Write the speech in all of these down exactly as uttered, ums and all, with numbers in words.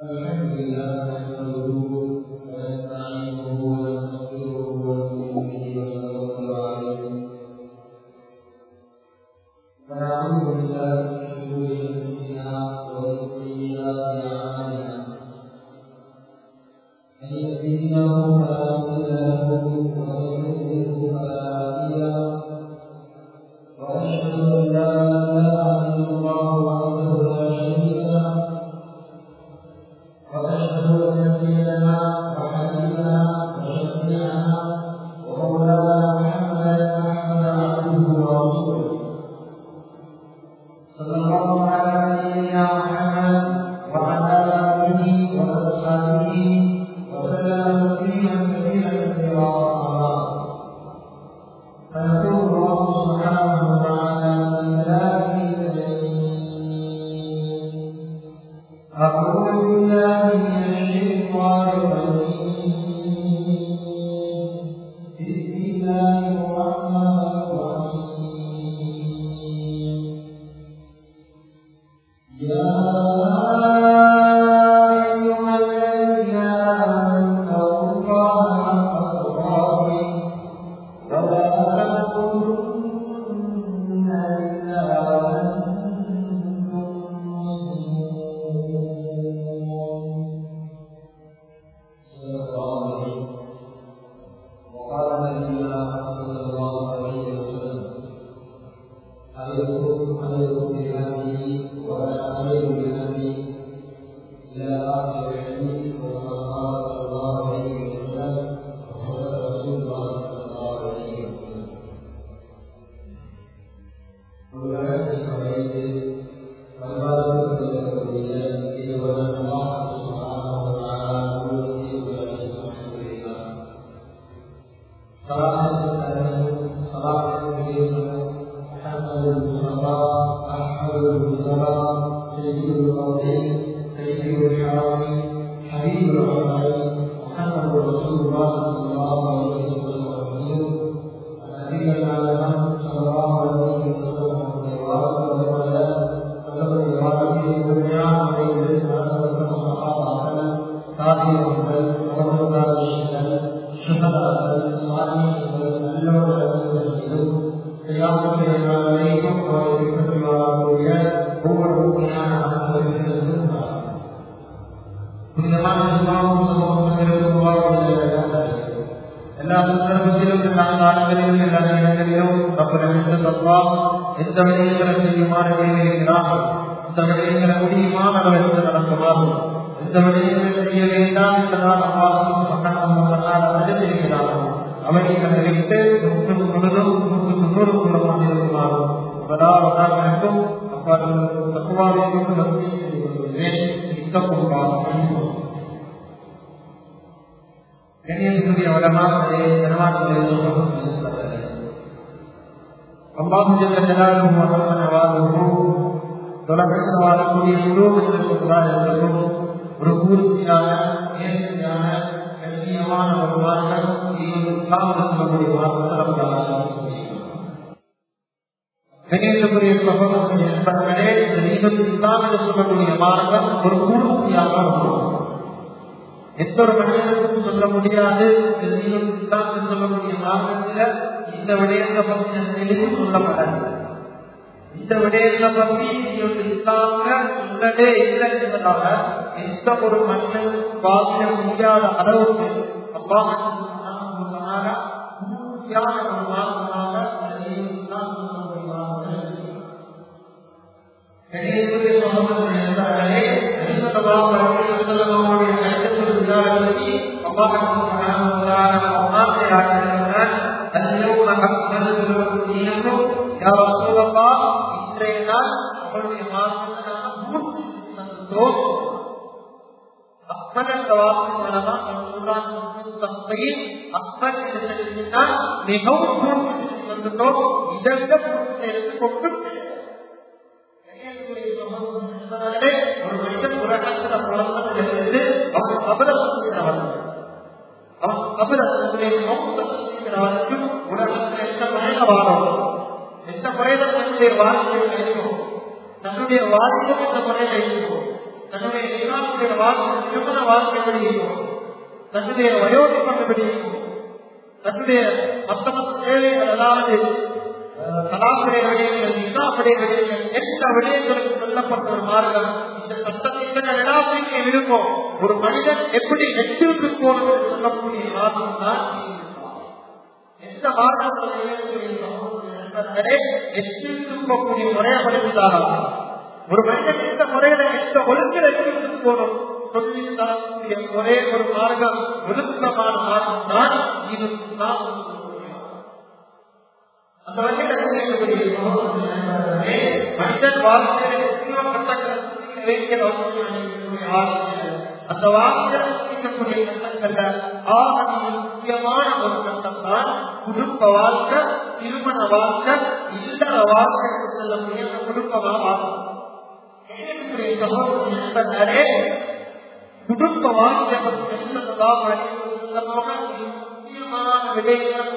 الحمد لله نحمده ونستعينه ونستغفره ونؤمن به ونتوكل عليه ونعوذ بالله من شرور انفسنا ومن سيئات اعمالنا من يهده الله فلا مضل له ومن يضلل فلا هادي له واشهد ان لا اله الا الله وحده لا شريك له وأشهد أن سيدنا وحبيبنا وشفيعنا ومولانا محمدا محمدا عبده ورسوله صلى الله على نبينا محمد وعلى آله وأصحابه وسلم تسليما كثيرا كثيرا فيقول الله سبحانه وتعالى في كلامه الكريم أعوذ بالله من الشيطان الرجيم بسم الله الرحمن الرحيم يا أيها الذين آمنوا اتقوا الله حق تقاته ولا تموتن إلا وأنتم எத்தொரு மனிதனுக்கும் சொல்ல முடியாது சொல்லக்கூடிய மார்க்கத்தில் இந்த விடயத்தை பற்றி தெளிவு சொல்லப்படாது. இந்த விடயத்தை பற்றி சொல்லவே இல்லை என்பதாக எந்த ஒரு மனிதன் வாசிக்க முடியாத அளவுக்கு தன்னுடைய வாழ்க்கை இந்த முறையில் இருக்கும். தன்னுடைய இஸ்லாமுடைய வாழ்க்கை திருமண வாழ்க்கை எப்படி இருக்கும், தன்னுடைய வயோதிகம் எப்படி இருக்கும், தன்னுடைய மத்த மத்த தேவைகள் அதாவது கலாப்புடைய விடயங்கள் இஸ்லாமுடைய விடயங்கள் எந்த விடயங்களுக்கு சொல்லப்பட்ட ஒரு மார்க்கம். இந்த சட்டத்தின் எல்லாத்தையும் இருக்கும். ஒரு மனிதன் எப்படி நெற்றிற்கு போகணும் சொல்லக்கூடிய மார்க்கம் தான் எந்த மார்க்கத்தில் நெற்றிற்கு போகக்கூடிய முறையை படித்தாரா. ஒரு மனிதன் எந்த முறையில எந்த ஒழுங்கில் நெற்றிற்கு போகணும் சொல்லி தரக்கூடிய ஒரே ஒரு மார்க்கம் ஒழுக்கமான மார்க்கம் தான் இது. அந்த வகையில் மனிதன் வாழ்க்கையில் அந்த வாழ்க்கையில் கட்டங்கள்ல ஆக முக்கியமான ஒரு கட்டம் தான் குடும்ப வாழ்க்கை, திருமண வாழ்க்கை, இல்லற வாழ்க்கை சொல்லக்கூடிய குடும்பமா வாழ்க்கை. குடும்ப வாழ்க்கை முக்கியமான விடயங்கள்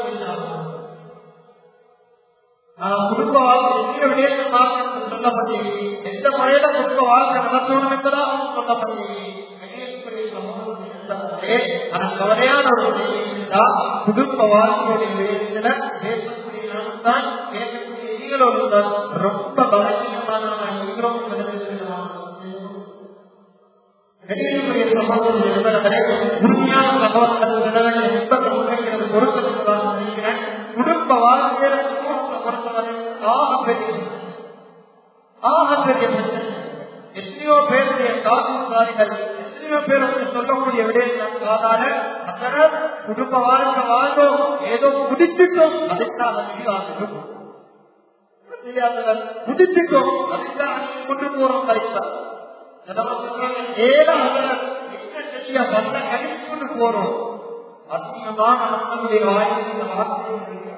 குடும்ப வாழ்க்கை விடயங்கள் மார்க்கம் சொல்லப்பட்டு எந்த முறையில குடும்ப வாழ்க்கை நடத்தணும் என்பதாக சொல்லப்பட்டு கவலையான ஒரு விஷயம் குடும்ப வாழ்க்கையுடைய விடயத்துல பேசக்கூடிய தான் பேசக்கூடிய நீங்களோடு தான் ரொம்ப பலவீனமான உண்மையான சகோதரர்கள் பொருத்தப்பட்டதாக நினைக்கிறேன். குடும்ப வாழ்க்கையில பொறுத்தவரை ஆக பெரிய ஆக பெரிய எத்தனையோ பேருடைய காவல்காரிகள் எத்தனையோ பேர் வந்து சொல்லக்கூடிய விடயங்கள் காதால அதனால் குடும்ப வாழ்க்கை வாழ்ந்தோம் ஏதோ குடிச்சிட்டோம் அதுக்காக நீராகும் குடிச்சிட்டோம் அதுக்காக கொண்டு போறோம் கரெக்டா ஏதோ வந்த கடிச்சு போறோம். அதிகமான நம்மளுடைய வாய்ப்பு வார்த்தை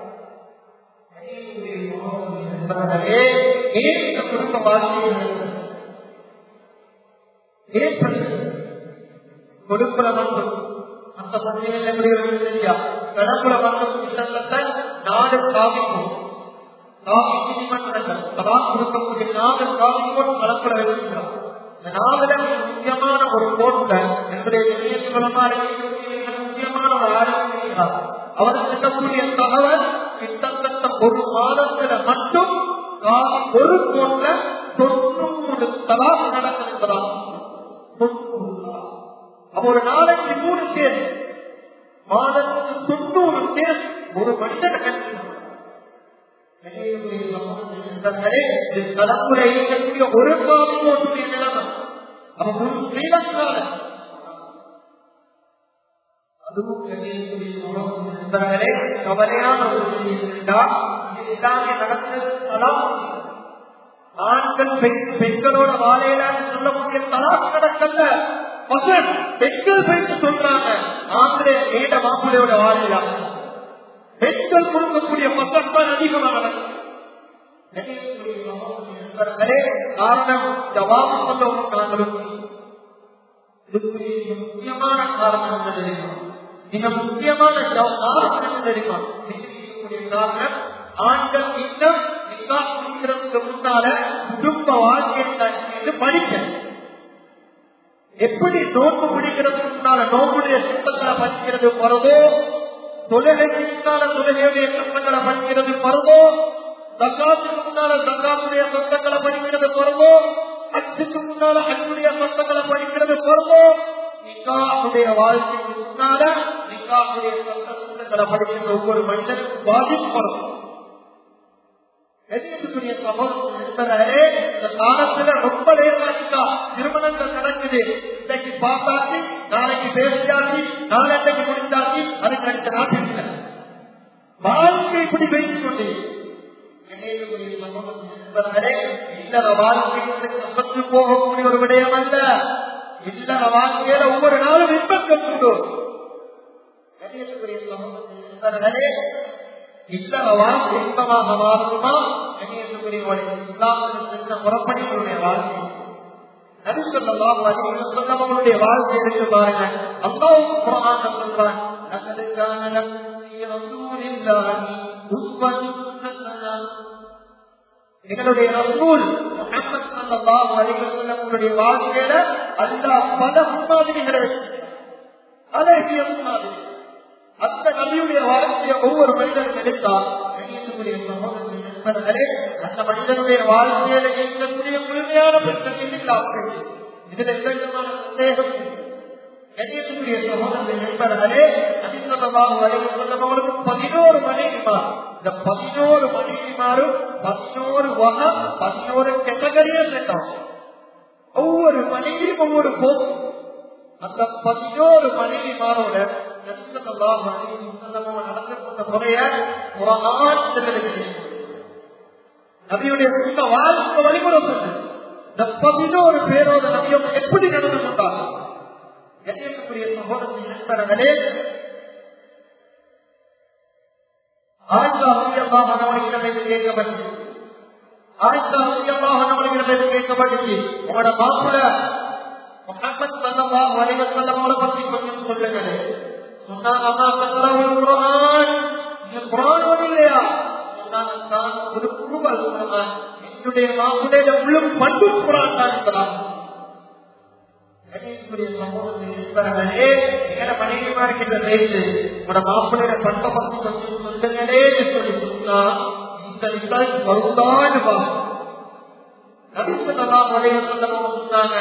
குடும்ப வாழ்க்கை கொடுப்புல மட்டும் அந்த பகுதியில் எப்படி இல்லையா கடப்புல மட்டும் இல்லத்தை நாடு காவிக்கும் காவி நீதிமன்றங்கள் சலாம் கொடுக்கக்கூடிய நாடு காவிக்கோடு கலப்புல இருக்கிறோம். இந்த நாடுல முக்கியமான ஒரு கோட்ல என்னுடைய முக்கியமான ஒரு ஆரோக்கியம் அவர் சொல்லக்கூடிய தகவல் கிட்டத்தட்ட ஒரு மாதத்துல மட்டும் ஒரு கோட்ல தொண்ணூறு தலாக் நடந்திருக்கிறார். ஒரு நாளைக்கு மூணு பேர் மாதத்துக்கு தொண்ணூறு பேர் ஒரு மனிதன் தலைமுறை இருக்கக்கூடிய ஒரு காலத்துடைய நிலைமை அவன் ஸ்ரீலங்கால அதுவும் கவலையான ஒரு நடக்கிறது. ஆண்கள் பெண்களோட வாழையிலான்னு சொல்லக்கூடிய தலாக் நடக்கல மகன் பெண்கள் பெண்ணு சொல்றாங்க ஆண்களே ஏட மாப்பிள்ளையோட வாழையிலா பெண்கள் கொடுக்கக்கூடிய மக்கள் தான் அதிகமாக காரணம் ஜவாபு சொல்லவும் நாங்களும் முக்கியமான காரணம் என்ன தெரியுமா? மிக முக்கியமான காரணம் என்ன தெரியுமா? காரணம் ஆண்கள் இன்னும் நிக்காஹ்க்கு முன்னால குடும்ப வாழ்க்கையை படிக்க எப்படி நோன்பு பிடிக்கிறதுக்கு முன்னால நோம்புடைய சட்டங்களை படிக்கிறது பருவோ, தொழுகைக்கு முன்னால தொழுகையுடைய சட்டங்களை படிக்கிறது பருவோ, சக்காத்துக்கு முன்னால சக்காத்துடைய சட்டங்களை படிக்கிறது பருவோ, அச்சுக்கு முன்னால அச்சுடைய சட்டங்களை படிக்கிறது பருவோ, நிக்காஹுடைய வாழ்க்கைக்கு முன்னால நிக்காஹுடைய சட்டங்களை படிக்கிறது ஒவ்வொரு மனிதனுக்கும் பாதிப்படும். இந்த காலத்துல ரொம்ப நேரமாக்கா திருமணங்கள் நடக்குது. இன்னைக்கு பார்த்தாச்சு, நாளைக்கு பேசியாச்சு, நாளைக்கு முடித்தாச்சு, அதுக்கு அடுத்த நாட்டில் வாழ்க்கை இப்படி பேசிக் கொண்டு இல்லற வாழ்க்கைக்கு சம்பத்து போகக்கூடிய ஒரு விடயம் அல்ல. இல்லற வாழ்க்கையில ஒவ்வொரு நாளும் இன்பங்கள் உண்டு. இல்லற வாழ்க்கை இன்பமாக மாறுமா? முறப்படிகளுடைய வாழ்க்கை நபிகளுடைய வாழ்க்கை இருக்கு பாருங்க. அல்லாஹ் குர்ஆன்ல சொல்றான், எங்களுடைய ரசூல் முஹம்மது ஸல்லல்லாஹு அலைஹி வஸல்லம் உங்களுடைய வாழ்க்கையில அல்லாஹ் பல முன்மாதிரிகளை அழகிய முன்மாதிரி அந்த நபியுடைய வாழ்க்கையை ஒவ்வொரு மனிதனும் எடுத்தால் அந்த மனிதனுடைய வாழ்க்கையில இருக்கக்கூடிய முழுமையான பிரச்சனை இதுல எந்த விதமான சந்தேகம் கண்ணியத்துக்குரிய சகோதரர்கள் என்பதாலே அதிகமாக அவர்களுக்கு பதினோரு மனைவிமார் இந்த பதினோரு மனைவிமாரும் பதினோரு வகம் பதினோரு கேட்டகரியும் கேட்டாங்க. ஒவ்வொரு மனைவியும் ஒவ்வொரு போக்கு அந்த பதினோரு மனைவிமாரோட நடத்தப்பட்ட முறைய நபியுடைய வாழ்க்கை வழிமுறை இந்த பதினோரு பேரோட நபியம் எப்படி நடந்து கொண்டாங்க. கண்ணியத்துக்குரிய சகோதரர்கள் நண்பர்களே, ஆயிஷா ரலியல்லாஹு அன்ஹா கேட்கப்பட்டது ஆயிஷா ரலியல்லாஹு அன்ஹா கேட்கப்பட்டது உங்களோட மாப்பிள்ளை முஹம்மது ஸல்லல்லாஹு அலைஹி வஸல்லம் அவரை பத்தி கொஞ்சம் சொல்லுங்க. சொன்னாங்க அம்மா கத்தரவுல் குர்ஆன், நீங்க குர்ஆன் ஓதலையா? சொன்னாங்க தான் ஒரு குர்ஆன் குர்ஆன் என்னுடைய மாப்பிள்ளையோட முழு பண்டு குர்ஆன் தான் என்பதாக. சகோதரர்களே, எங்கட மனைவிமார்கிட்ட பேசு உங்களோட மாப்பிள்ளையோட பண்பை பத்தி கொஞ்சம் சொல்லுங்களே சொல்லி சொன்னா இந்த ரிசல்ட் வருதான்னு பாருங்க. நபி ஸல்லல்லாஹு அலைஹி வஸல்லம் சொன்னாங்க,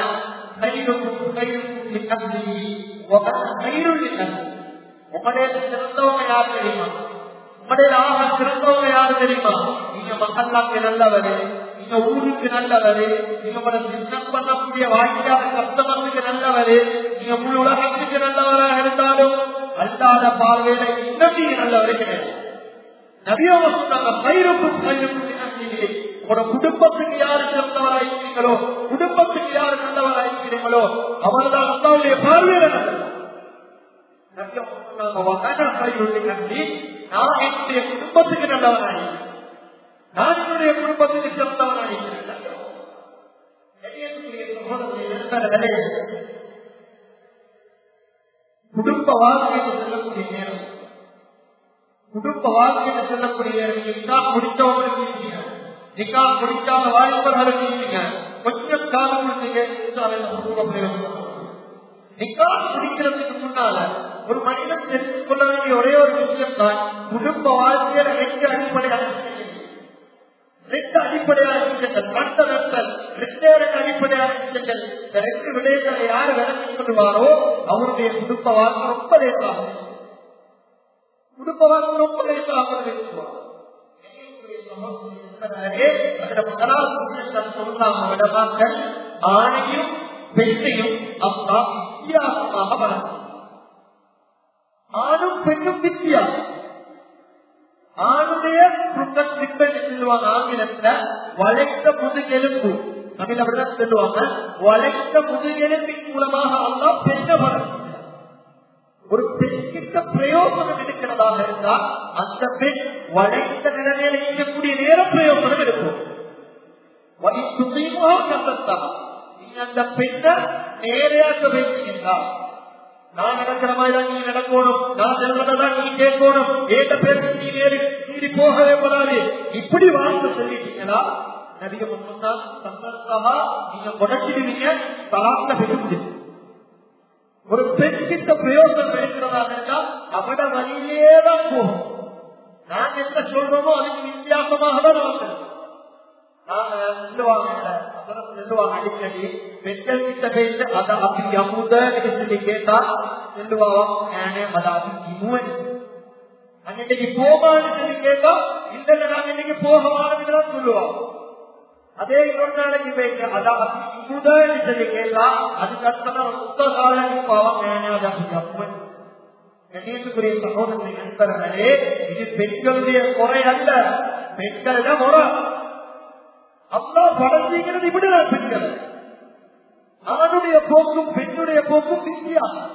உங்களுடைய சிறந்தவங்க யாரு தெரியுமா? உங்களுடைய ஆக சிறந்தவங்க யாரு தெரியுமா? நீங்க மகல்லாக்கு நல்லவரு, நீங்க ஊருக்கு நல்லவரு, நீங்க உங்களோட பிசினஸ் பண்ணக்கூடிய வாழ்க்கையாள கஸ்டமருக்கு நல்லவரு, நீங்க முழு உலகத்துக்கு நல்லவராக இருந்தாலும் அல்லாத பார்வையில இன்னும் நீங்க நல்லவரு கிடையாது. நபியோட சொன்னாங்க, பயிரும் பயிரும் உங்களோட குடும்பத்துக்கு யாரு சிறந்தவராயிருக்கீங்களோ, குடும்பத்துக்கு யாரு நல்லவராயிருக்கிறீங்களோ அவர்தான் அல்லாவுடைய பார்வையில நல்லவர். நான் என்னுடைய குடும்பத்துக்கு நல்லவனாயிருக்கிறேன், நான் என்னுடைய குடும்பத்துக்கு சிறந்தவனாயிருக்கிறேன். குடும்ப வாழ்க்கைக்கு செல்லக்கூடிய நேரம், குடும்ப வாழ்க்கைக்கு செல்லக்கூடிய நேரம் முடித்தவங்களுக்கு நிக்கா முடிக்காத வாய்ப்புகளுக்கு நீங்க கொஞ்சம் காலம் நிக்கா முடிக்கிறதுக்கு முன்னால ஒரு மனிதன் தெரிந்து கொள்ள வேண்டிய ஒரே ஒரு விஷயம் தான் குடும்ப வாழ்க்கையில ரெண்டு அடிப்படையான ரெண்டு அடிப்படையான விஷயங்கள் மற்ற வெப்பல் ரெண்டே ரெண்டு அடிப்படையான விஷயங்கள். இந்த ரெண்டு விடயங்களை யாரு விளக்கிக் கொள்வாரோ அவருடைய குடும்ப வாழ்க்கை ரொம்ப லேசாகும், குடும்ப வாழ்க்கை ரொம்ப லேசாக பேசுவார். ஆணையும் பெண்ணையும் அப்பா வித்தியாசமாக வளர்ந்து, ஆணும் பெண்ணும் வித்தியாசம். ஆணுடைய சொல்லுவாங்க ஆங்கிலத்துல வளைத்த முதுகெலும்பு, தமிழ் அப்படிதான் சொல்லுவாங்க. வளைத்த முதுகெலும்பின் மூலமாக அல்லா பெண்ண வளர்ந்து ஒரு பெண்கிட்ட பிரயோஜனம் எடுக்கிறதாக இருந்தால் அந்த பெண் வளைந்த நிலைமையில இருக்கக்கூடிய நேரம் பிரயோஜனம் எடுக்கும். நீங்க அந்த பெண்ணை நேரையாக்க வைத்தீங்கன்னா நான் நடக்கிற மாதிரிதான் நீங்க நடக்கணும், நான் செல்வதான் நீ கேட்கணும், ஏற்ற பேருக்கு நீ நேரு நீதி போகவே கூடாது, இப்படி வாழ்க்கை சொல்லிட்டீங்களா நபிகள் சொன்னா சந்தர்ப்பமா நீங்க உடச்சிடுவீங்க, தலாக்க பெற்று ஒரு பெண் கிட்ட பிரயோஜனம் எடுக்கிறதாக இருந்தால் அவட வழியிலேதான் போகும். நாங்க என்ன சொல்றோமோ அதுக்கு வித்தியாசமாக தான் நமக்கு நாங்க சொல்லுவாங்க சொல்லுவாங்க அடிக்கடி பெண்கள் கிட்ட பேச அதை அப்படி அமுதன்னு சொல்லி கேட்டா சொல்லுவாங்க அதை அப்படி இமுவன் நாங்க இன்னைக்கு போகான்னு சொல்லி கேட்டா இல்ல இல்ல நாங்க இன்னைக்கு போகவானதுதான் சொல்லுவாங்க. அதே ஒரு நாளைக்கு பேச அதாவது இமுதன்னு சொல்லி கேட்டா அதுக்கு அர்த்தம் மொத்த காலம் போவாங்க. கணேசுக்குரிய சகோதரனை நண்பர்களே, இது பெண்களுடைய குறை அல்ல, பெண்கள் முறை. அல்லா படைச்சிக்கிறது இப்படிதான் பெண்கள். அவனுடைய போக்கும் பெண்ணுடைய போக்கும் வித்தியாசம்.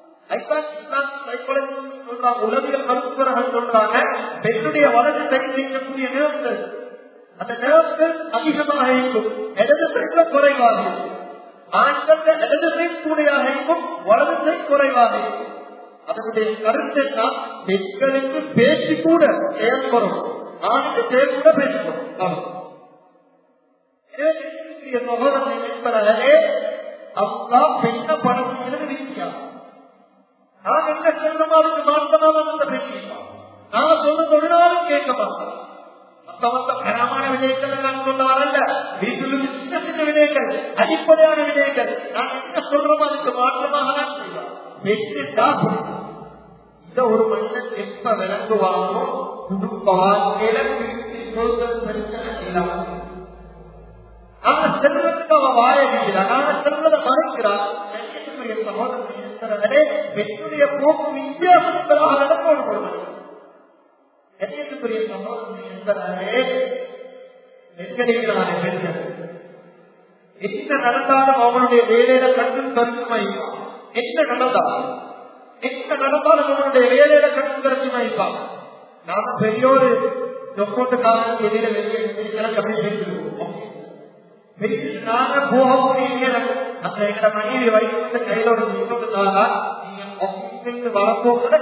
உலகியல் மருத்துவர்கள் சொல்றாங்க பெண்ணுடைய வலது கை செய்யக்கூடிய நேரங்கள் அந்த நேரங்கள் அதிகமாக இருக்கும், இடது சைட்ல குறைவாக இருக்கும். ஆண்கள் இடது சைட் கூடையாக இருக்கும், வலது சைட் குறைவாக இருக்கும். அதனுடைய கருத்து என்ன? பெண்களுக்கு பேச்சு கூட செயல்படும், ஆணுக்கு செயல் கூட பேசுவோம். கண்ணியத்துக்குரிய சகோதரனை என்பதாலே அல்லா பெண்ண படத்துகிறது வித்தியா. நான் என்ன சொல்றோமோ அதுக்கு மாற்றமாக அந்த பேசியிருப்பான். நான் சொன்ன தொழிலாலும் கேட்க மாட்டேன். மொத்த கனமான விடயங்கள் நான் சொல்ல வரல. வீட்டில் சின்ன சின்ன விடயங்கள், அடிப்படையான விடயங்கள் நான் என்ன சொல்றோமோ அதுக்கு மாற்றமாக தான் செய்வான். வெற்றிட்டா பிடிக்கும். இதை ஒரு மனிதன் எப்ப விளங்குவானோ குடும்ப வாழ்க்கையில பிரித்து சொல்றது பிரச்சனை இல்லாம. நாங்க செல்வத்துக்கு அவ வாய வைக்கிறார், நாங்க செல்வதை மறைக்கிறார். சகோதரர்களே, பெண்ணுடைய போக்கு வித்தியாசம் என்பதாக நடந்து கொள்வது. கண்ணியத்துக்குரிய சகோதரர்கள் என்பதாலே நெருக்கடிகளான பெண்கள் என்ன நடந்தாலும் அவனுடைய வேலையில கண்ணும் கருத்துமாயிருப்பான். என்ன நடந்தாலும் என்ன நடந்தாலும் அவனுடைய வேலையில கண்ணும் கருத்துமாயிருப்பான். நாம பெரியோரு தொக்கோட்டு காரணம் எதிர வெளியே கம்மி பேசிடுவோம். நாங்க போகக்கூடிய அந்த எங்க மனைவி வயசு கையிலோட சொல்றதுக்காக நீங்க வரப்போகிற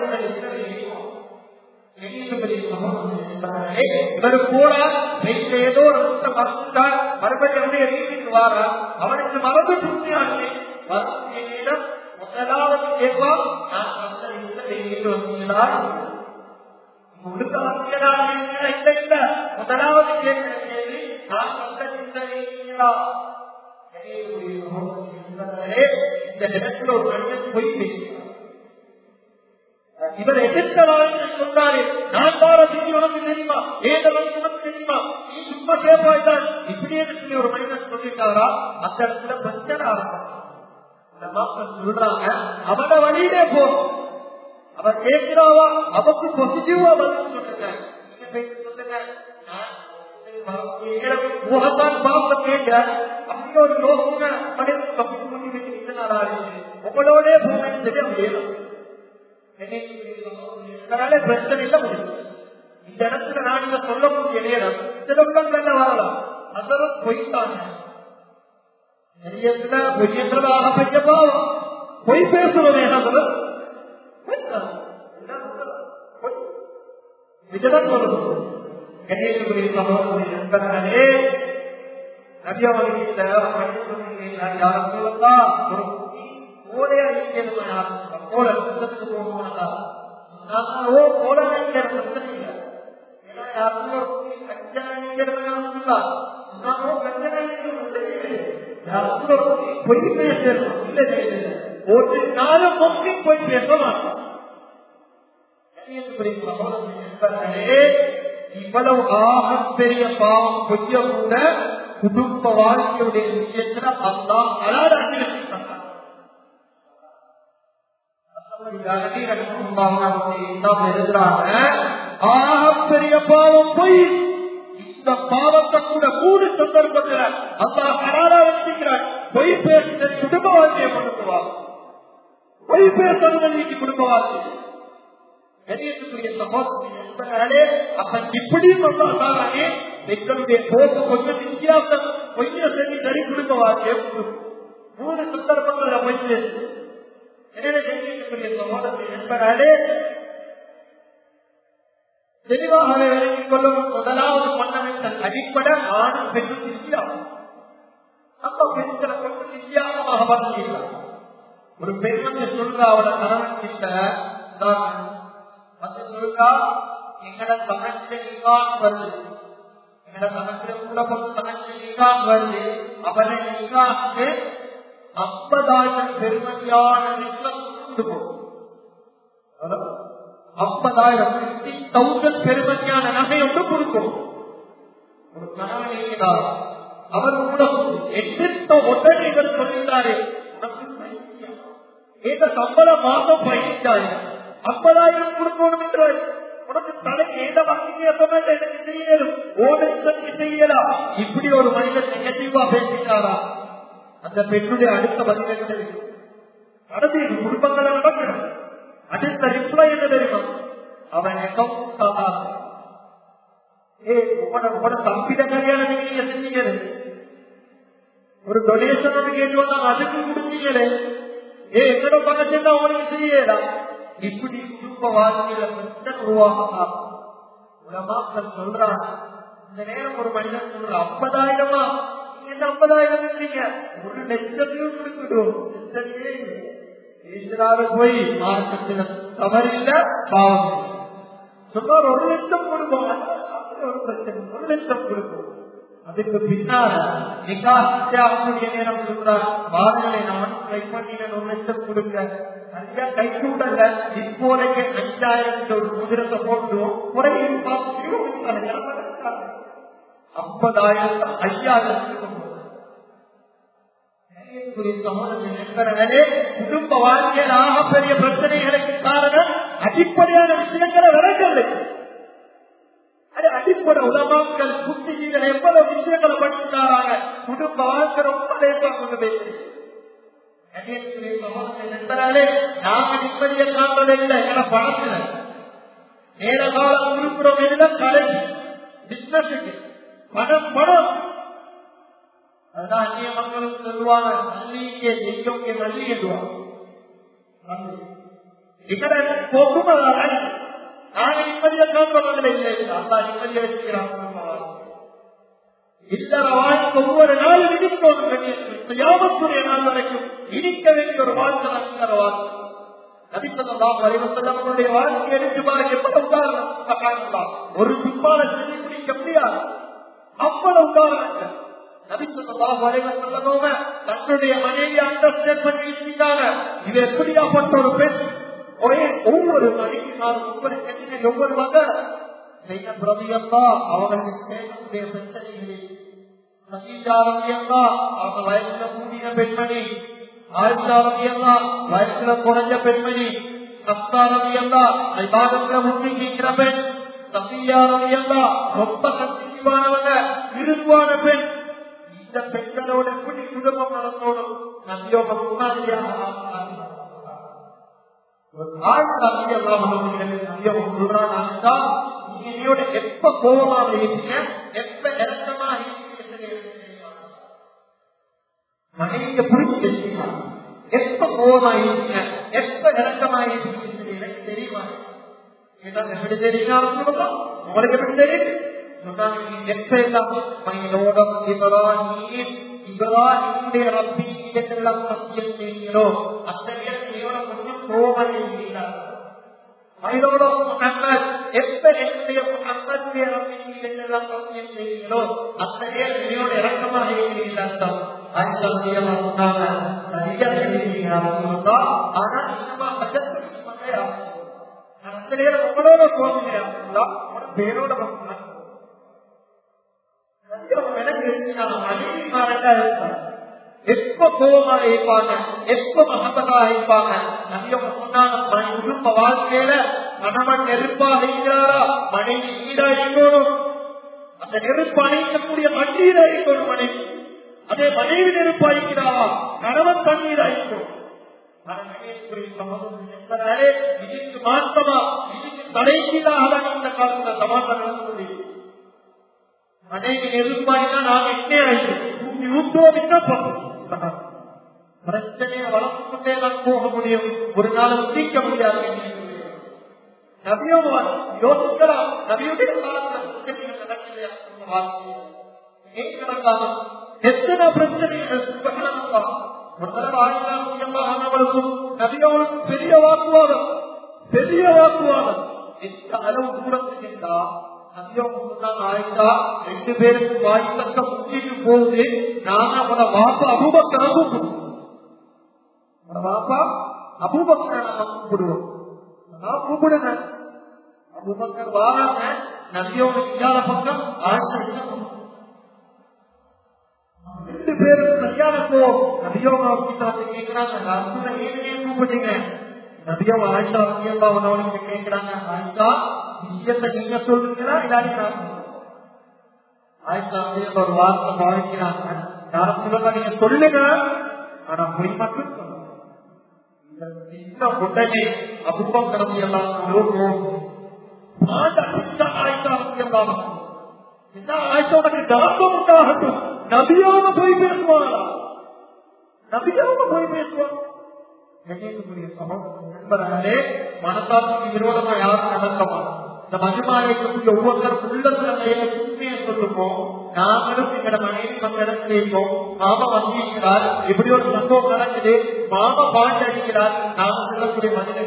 இவர் கூட ஏதோ ஒரு மறந்துட்டார், மறுபடியும் அவருடைய வீட்டுக்கு வாரா, அவனுக்கு மறந்து திருப்தியானே வருடம் முதலாவது கேட்பான், நான் வீட்டு வந்தீங்களா முழுக்க வந்தீங்களா இல்ல முதலாவது கேட்கிற கேள்வி நான் வந்தீங்களா. இந்த இடத்துல ஒரு மனிதன் போய் பேசுகிறார். இவர் எதிர்த்தவாறு சொன்னாரே, நான் பாரதி உனக்கு தெரியுமா, ஏதவன் உனக்கு தெரியுமா, நீ சும்மா கேட்பாய்தான் இப்படியே சொல்லி ஒரு மனிதன் சொல்லிட்டாரா, அந்த இடத்துல பிரச்சனை ஆரம்பிச்சாங்க. சொல்றாங்க அவன வழியிலே போகும். அவர் கேட்கிறாவா அவருக்கு பாசிட்டிவா பதில் சொல்லுங்க. நீங்க பேசி சொல்லுங்க, முகத்தான் பார்க்க கேட்க அப்படி ஒரு யோசனை தப்பிச்சு பண்ணி வச்சுக்கிட்டு உங்களோட போனேன்னு தெரிய முடியலாம். பிரச்சனை இல்ல முடியும். இந்த இடத்துல நான் இங்க சொல்லக்கூடிய நேரம் சில உள்ளங்கள்ல வரலாம். அதெல்லாம் பொய்த்தாங்க. பெரியத்துல பெரியதாக பெரிய பாவம் பொய் பேசுறோமே இதுதான் சொல்லணும். கணேசகுரிய சகோதரி நண்பர்களே, நபியவர்கிட்ட கோலையா கோல புத்தத்துக்கு போகணும்னா ஓ கோல பிரச்சனை இல்லை. ஏன்னா யாரும் பொய் பேசணும் ஒரு நாளும் பொங்கி போய் பேச மாட்டோம். இவ்வளவு ஆக பெரிய பாவம் கொஞ்சம் கூட குடும்ப வாழ்க்கையுடைய விஷயத்துல அல்லாஹ் அலாராட்டி வச்சிருக்காங்க. ஆகப்பெரிய பாவம் பொய். இந்த பாவத்தை கூட கூடு சந்தர்ப்பத்தில் அல்லாஹ் அலாரா வச்சிருக்கிறார். பொய் பேசுறது குடும்ப வாழ்க்கையை கொடுக்குவார். பொய் பேசுறது நீக்கி குடும்ப வாழ்க்கை கணியத்துக்குரிய சகோதரர்களே, அப்ப இப்படி சொன்னாலே எங்களுடைய போக்கு கொஞ்சம் வித்தியாசம், கொஞ்சம் சரி சரி குடும்ப வாழ்க்கையை மூணு சந்தர்ப்பங்களை அமைச்சு என்பதாலே தெளிவாகவே விளங்கிக் கொள்ளும். முதலாவது மன்னன் அடிப்படை ஆணும் பெண்ணும் வித்தியாசம். அந்த பெண்களை கொஞ்சம் வித்தியாசமாக பார்க்கிறார். ஒரு பெண் வந்து சொல்றா அவட கணவன் கிட்ட வந்து சொல்றா, எங்கட தனக்கு நீதான் வருது, எங்கட தனக்கு கூட கொஞ்சம் தனக்கு நீதான் வருது, அவனை நீதாக்கு ஐம்பதாயிரம் பெருமதியான கொண்டு போகும். ஐம்பதாயிரம் பிப்டி தௌசண்ட் பெருமதியான நகை ஒன்று கொடுக்கும். ஒரு கணவன் இருக்கிறார், அவர் கூட எதிர்த்த உடனே இவர் சொல்லிட்டாரு, ஏக சம்பள மாதம் பதினஞ்சாயிரம் ஐம்பதாயிரம் கொடுக்கணும் என்று உனக்கு தலைக்கு ஏத வசதி எனக்கு செய்யலும் ஓடுக்கு செய்யலாம். இப்படி ஒரு மனிதன் நெகட்டிவா பேசிட்டாரா, அந்த பெண்ணுடைய அடுத்த பதினெட்டு நடந்து குடும்பங்களை நடக்கிறது. அடுத்த ரிப்ளை என்ன தெரியுமா, அவன் தம்பிட கல்யாணம் நீங்க செஞ்சீங்களே, ஒரு டொனேஷன் வந்து கேட்டு அதுக்கு கொடுத்தீங்களே, ஏ எங்கட பணத்தை அவனுக்கு செய்யலாம். இப்படி குடும்ப வாழ்க்கையில பிரச்சனை உருவாகலாம். உலமாக்கள் சொல்றாங்க, இந்த நேரம் ஒரு மனிதன் சொல்ற ஐம்பதாயிரமா என்ன ஐம்பதாயிரம் இருக்கீங்க, ஒரு லட்சத்தையும் கொடுத்துடும். பேசுறாரு போய் மார்க்கத்தில் தவறில்ல, பாவம் சொன்னார். ஒரு லட்சம் கொடுப்போம், ஒரு பிரச்சனை, ஒரு லட்சம் கொடுப்போம். அதுக்கு பின்னால நிகாவுடைய நேரம் கொடுக்கிறார். வாரங்களை நான் ட்ரை பண்ணினேன், ஒரு லட்சம் கொடுக்க சரியா கை கூடல. இப்போதைக்கு அஞ்சாயிரத்து ஒரு குதிரத்தை போட்டுவோம், குறையும் ஐம்பதாயிரத்து ஐயாயிரத்துக்கு குடும்ப வாழ்க்கையில் ஆகப்பெரிய பிரச்சனைகளுக்கு காரணம் அடிப்படையான விஷயங்களை விளக்கவில்லை. அது அடிப்படை உலமாக்கள் புத்திஜீவிகள் எவ்வளவு விஷயங்களை படிச்சுட்டாங்க. குடும்ப வாழ்க்கை ரொம்ப லேசா கொண்டு போயிருக்கு. நாங்க நிம்மதியை காண்பதில்லை, எங்களை பணத்துல நேர காலம் கொடுக்கிறோம். எல்லாம் கலை பிசினஸுக்கு பணம் பணம். அதுதான் அந்நிய மக்களுக்கு சொல்லுவாங்க, நல்லிங்கே தெய்வம் நல்லி என்றுவாங்க. போக்கும் நாங்க நிம்மதியை காண்பதில்லை. இல்லை, அல்லா நிம்மதியை வச்சுக்கிறாங்க. இல்லற வாழ்க்கை ஒவ்வொரு நாளும் இடிக்கணும். யாவத்துடைய நாள் வரைக்கும் இடிக்க வேண்டிய ஒரு வாழ்க்கை இல்லற வாழ்க்கை. நபிசல்லாஹு அலைஹி வஸல்லம் அவருடைய வாழ்க்கை எடுத்து பாருங்க, எவ்வளவு உதாரணம். ஒரு சும்மால செஞ்சு முடிக்க முடியாது, அவ்வளவு உதாரணங்கள். நபிசல்லாஹு அலைஹி வஸல்லம் தன்னுடைய மனைவி அண்டர்ஸ்டாண்ட் பண்ணி வச்சிருக்காங்க. இது எப்படியாப்பட்ட ஒரு பெண். ஒரே ஒவ்வொரு மனைவினாலும் ஒவ்வொரு பெண்ணின் ஒவ்வொரு மகள் அவர்களுக்கு சேகக்கூடிய பிரச்சனைகளில் அவங்க வயசுல கூடிய பெண்மணி, ஆயுஷாரதியல்லா வயசுல குறைஞ்ச பெண்மணி, சப்தாரதியல்லா ஐபாதத்துல முன்னிக்கிற பெண், சபியாரதியல்லா ரொம்ப சக்திவானவங்க, விருதுவான பெண். இந்த பெண்களோட எப்படி குடும்பம் நடத்தோடும் நம்பியோக முன்னாடியாக எப்ப கோபமாக இருக்கீங்க, எப்ப இறக்கமாக மனைவியை புரிஞ்சு எப்ப கோபமாக இருக்கீங்க, எப்ப இறக்கமாக இருக்கீங்க எனக்கு தெரியுமா? எப்படி தெரியுமா? உங்களுக்கு எப்படி தெரியும்? எப்ப எல்லாம் மயிலோடம் இவராணி இவராணியுடைய ரப்பி இதெல்லாம் சத்தியம் செய்கிறோ அத்தகைய கொஞ்சம் கோபம் இருக்கிறார். மயிலோட முகம்மது எப்ப என்னுடைய முகம்மதுடைய ரப்பி இதெல்லாம் சத்தியம் செய்கிறோ அத்தகைய இவையோட இறக்கமாக இருக்கிறீர்கள். சரியா தெரியுங்களா? ஆனா இன்னமா உங்களோட கோபம் பேரோட எப்ப கோபமாக இருப்பாங்க, எப்ப மகத்தமாக இருப்பாங்க. குடும்ப வாழ்க்கையில கணவன் நெருப்பாக இருக்கிறாரா, மனைவி நீரா இருக்கணும். அந்த நெருப்பு அணைக்கக்கூடிய மண்ணீரா இருக்கணும் மனைவி. அதே மனைவி நெருப்பா இருக்கிறாரா, கணவன் தண்ணீரா இருக்கணும். இதுக்கு மாற்றமா இதுக்கு தலைகீழாக இந்த காலத்துல சமாதானம் முடியும். மனைவி நெருப்பாயினா நாம் என்ன ஆயிடுச்சு ஊற்றுவோம், என்ன பண்ணும்? பிரச்சனையை வளர்த்து கொண்டே தான் போக முடியும், ஒரு நாளும் தீர்க்க முடியாது. நபியும் யோசிக்கலாம், நபியுடைய காலத்தில் நடக்கலையா எத்தனை பிரச்சனைகள் ஒரு தடவை ஆயிரம் நபியவளுக்கும் பெரிய வாக்குவாதம், பெரிய வாக்குவாதம். எந்த அளவு தூரத்துக்கு இருந்தா ஆயிஷா ரெண்டு பேருக்கு வாய் தக்க முக்கிட்டு போகுது. நாங்க அவனோட வாப்பா அபூபக்கரை கூப்பிடுவோம், வாப்பா அபூபக்கரை நாம கூப்பிடுவோம். கூப்பிடுங்க அபூபக்கர் வாராங்க. நபியோட விஞ்ஞான பக்கம் ஆயிஷா ரெண்டு பேருக்கு கல்யாணம் போ. நபியோட கேட்கிறாங்க, ஏன் கூப்பிட்டீங்க? நபியோ ஆயிஷா அவனவனுக்கு கேட்கிறாங்க, ஆயிஷா விஷயத்தை நீங்க சொல்லுங்களா இல்லாடி நான் ஆயிஷா ஒரு வார்த்தை பாதிக்கிறாங்க. யாரும் சொல்லுங்க, நீங்க சொல்லுங்க, ஆனா பொய் மட்டும் சொல்லுங்க. இந்த உடனே அபூபக்கர் கடமை எல்லாம் ஆயிஷாவுக்கு தாக்கம் உண்டாகட்டும். நபியாவ போய் பேசுவாங்களா? நபியாவ போய் பேசுவாங்க. நண்பர்களே, மனத்தாட்சிக்கு விரோதமா யாரும் நடக்கமா? இந்த மஜ்மாலைக்கு ஒவ்வொருத்தர் உள்ளத்துல உண்மையை சொல்லுவோம், நாங்களும் எங்களோட மனைவி அந்த இடத்துல இருக்கோம், மாமா வந்திருக்கிறார், இப்படி ஒரு சம்பவம் நடக்குது, மாமா பாட்டு அடிக்கிறார், நாம சொல்லக்கூடிய பதிலை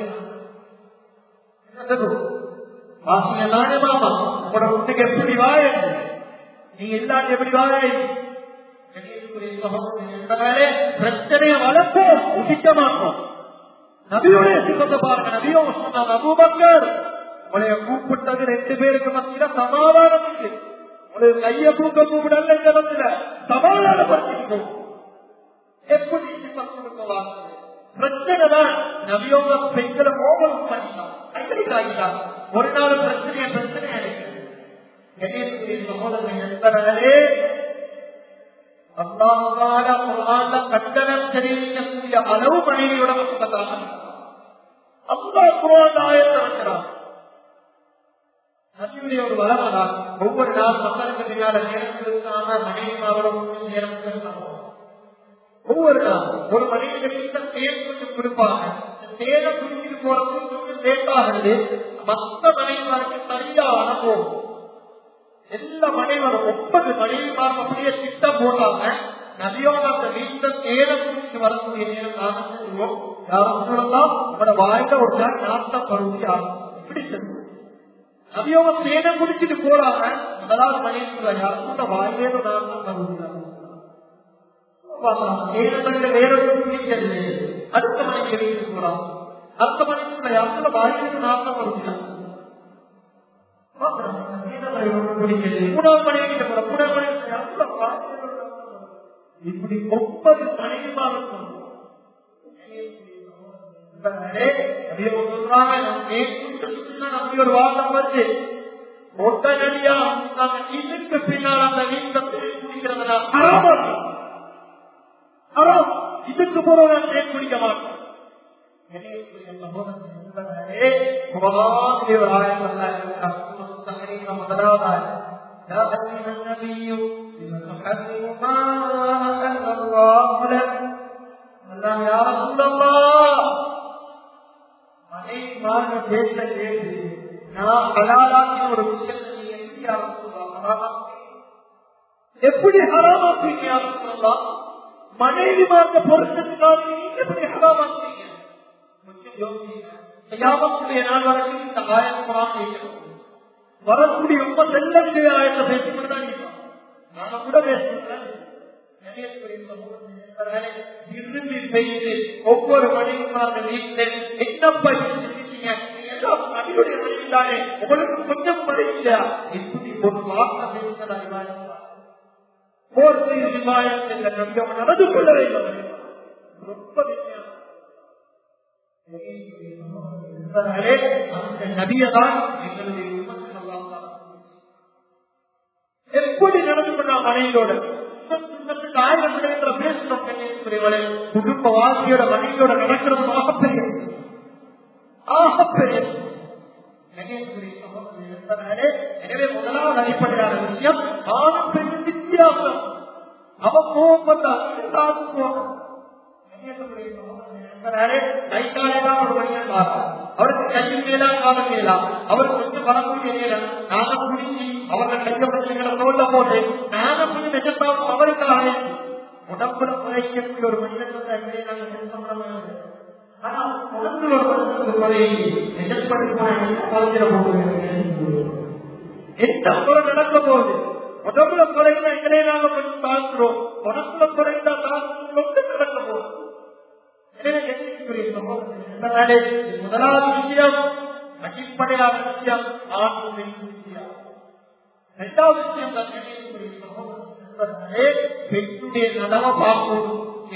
வாசிங்க தானே மாமா உங்களோட வீட்டுக்கு எப்படி வாழ, நீங்க இல்லாட்டி எப்படி வாழ? பிரச்சனையை வளர்ப்போம், உதிக்க மாட்டோம். நபியோடைய சிவத்தை பாருங்க. நபியோ சொன்னாங்க, அபூபக்கர் உங்களைய கூப்பிட்டது ரெண்டு பேருக்கு மத்தியில சமாதானம் இருக்கு, உங்களுக்கு கைய தூக்க கூப்பிடல, இந்த மத்தியில சமாதானப்படுத்திருக்கோம். எப்படி கொடுக்குவாங்க? பிரச்சனை தான். நபியோக பெண்களை மோகம் பண்ணிட்டான், கைகளாகிட்டான். ஒரு நாள் பிரச்சனைய பிரச்சனை அடைக்கிறது. சகோதரர்களே, அல்லாஹ்வால குர்ஆன்ல கட்டணம் தெரிவிக்கக்கூடிய அளவு மனைவியோட பக்கத்தாக அல்லாஹ் குர்ஆன் ஆயத்தை இருக்கிறார். நபியுடைய ஒரு வரலாறு, ஒவ்வொரு நாள் மக்களுக்கு பின்னால நேரத்திற்கான மனைவிமாரோட நேரம் செலுத்தணும். ஒவ்வொரு நாள் ஒரு மனைவியை தேர் கொஞ்சம் கொடுப்பாங்க. தேரை குடிச்சிட்டு போறது கொஞ்சம் லேட் ஆகுது. மற்ற மனைவிமாருக்கு சரியா அனுபவம். எல்லா மனைவரும் ஒன்பது மனைவிமாரும் அப்படியே திட்டம் போடுறாங்க. நபியோட அந்த வீட்டை தேரை குடிச்சிட்டு வரக்கூடிய நேரம் நாம சொல்லுவோம், யாரும் சொல்லலாம் உங்களோட வாயில ஒரு நாள் நாட்டம் பருவம் யாரும் பிடிச்சது. நபியோட தேனை குடிச்சிட்டு போறாங்க. முதலாவது மனைவி யாரும் வாயிலே ஒரு நாட்டம் பருவம் வேற பிடிக்கிறது. அடுத்த மனைவி வீட்டுக்கு போறாங்க. அடுத்த மனைவி யாரும் வாயிலே நாட்டம் பருவம் இப்படி ஒன்பது மனைவிமாக நம்பி ஒரு வாதம் வந்து உடனடியா இதுக்கு பின்னால் அந்த வீட்டை குடிக்கிறதுனா இதுக்கு போற தேன் குடிக்க மாட்டோம். ஒரு விஷயத்தை எப்படி ஹராமாக்குவீங்க? மனைவி மார்க்க பொருத்தத்துக்காக நீங்க எப்படி ஹராமாக்குவீங்க? யோசிக்க நாள் வரைக்கும் இந்த ஆயிரம் வரக்கூடிய ரொம்ப செல்லக்கூடிய ஆயத்தை பேசிக்கொண்டு தான் இருப்போம். நாம கூட பேசுறேன். விரும்பி செய்து ஒவ்வொரு மனைவிமார்ந்த வீட்டில் என்ன படிச்சிருக்கீங்க, எல்லாம் நபியுடைய மனைவிதானே, உங்களுக்கு கொஞ்சம் மனைவியா இப்படி ஒரு வார்த்தை பேசுகிறதா போர் செய்து விமாயம் என்ற நபி அவன் நடந்து கொள்ள வேண்டும். ரொம்ப அந்த நபியதான் எங்களுடைய எப்படி நடந்து கொண்டா மனைவியோட பேசணும். குடும்ப வாழ்க்கையோட மனைவியோட நடக்கிறது ஆகப்பெரிய ஆகப்பெரிய. எனவே முதலாவது அடிப்படையான விஷயம் ஆகப்பெரிய வித்தியாசம். அவன் கோபம் பண்ணாது போகும். அவருக்கு கையில் மேலா காலம் மேலாம், அவருக்கு கொஞ்சம் வரக்கூடிய நேரம் நாங்க முடிஞ்சு அவர்கள் கையப்பட்ட தோல்ல போட்டு நாங்க கொஞ்சம் நெஜத்தாவும் அவருக்காக உடம்புல குறைக்கக்கூடிய ஒரு மனிதன் வந்து நாங்கள் செல்ல. ஆனா உடம்புல ஒரு குறை நடக்க போகுது. உடம்புல குறைந்தா எங்களே நாங்க கொஞ்சம் தாழ்த்துறோம், உடம்புல குறைந்தா தாழ்த்து நடக்க போகுது. முதலாவது விஷயம் அடிப்படையான விஷயம் விஷயம். இரண்டாவது விஷயம் பெண்ணுடைய நலவை பார்ப்போம்.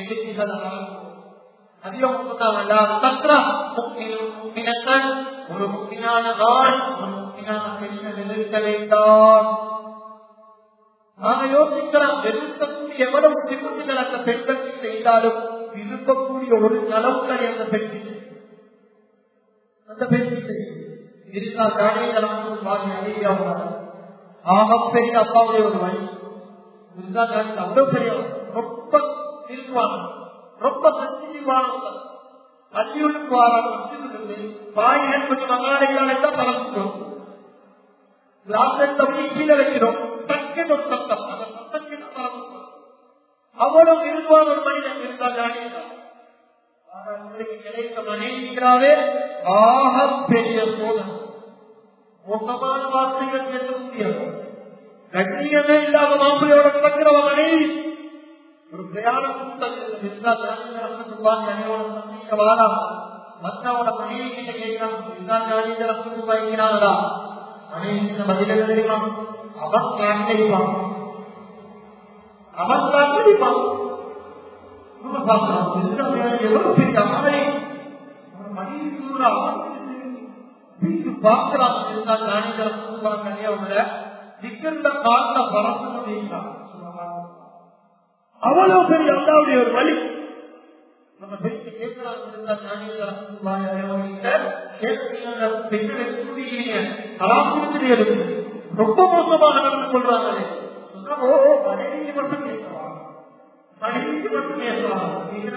ஒரு முக்கியமான ஆண் ஒரு முக்கியமான பெண்ணை நிறுத்த வேண்டாம். நாங்க யோசிக்கலாம், வெறுக்கக்கூடிய எவ்வளவு விரும்புகள் அந்த பெண்களுக்கு செய்தாலும் விரும்பக்கூடிய ஒரு நலவுகளை அந்த பெண் அந்த பெண் ஆகப்பெரிய அப்பாவுடைய ஒரு வழி அவ்வளவு பெரிய ரொம்ப இருக்குவாங்க, ரொம்ப சஞ்சீவானவங்க. பள்ளியுள்ளுக்கு வாராங்க, பாய்கள் கொஞ்சம் மங்காளைகளால் தான் பறந்துட்டோம், கீழே வைக்கிறோம், டக்கு கேட்ட ஒரு சத்தம், அந்த சத்தம் கேட்டு பறந்து அவ்வளவு இருப்பான ஒரு மனிதன் இருந்தால் ஜானிதான் கிடைத்த மனைவிக்கிறாவே ஆக பெரிய சோதனை. மோசமான வார்த்தைகள் பேச முடியாது. கண்ணியமே இல்லாத மாப்பிள்ளையோட நடக்கிறவ மனைவி ஒரு பிரயாண கூட்டத்தில் வாரா மற்றவோட மனைவி கிட்ட கேட்கிறான் வைக்கிறாங்களா மனைவி கிட்ட பதில் தெரியுமா? அவன் காட்டிப்பான் அவன் காட்டிப்பான் எவ்வளவு பெரிய அமலை மனைவி சூழலா வீட்டு பார்க்கலாம் இருந்தால் நானிகளை நிக்கிற கால பரப்பு அவ்வளவு பெரிய அல்லாவுடைய ஒரு வழி. நம்ம பெற்று கேட்கலாம் இருந்தால் நானிகளை ரொம்ப மோசமாக நடந்து கொள்றாங்களே சொன்னா ஓ மனைவிக்கு மட்டும் கேட்கலாம் மனைவிக்கு மட்டும் கேட்கலாம்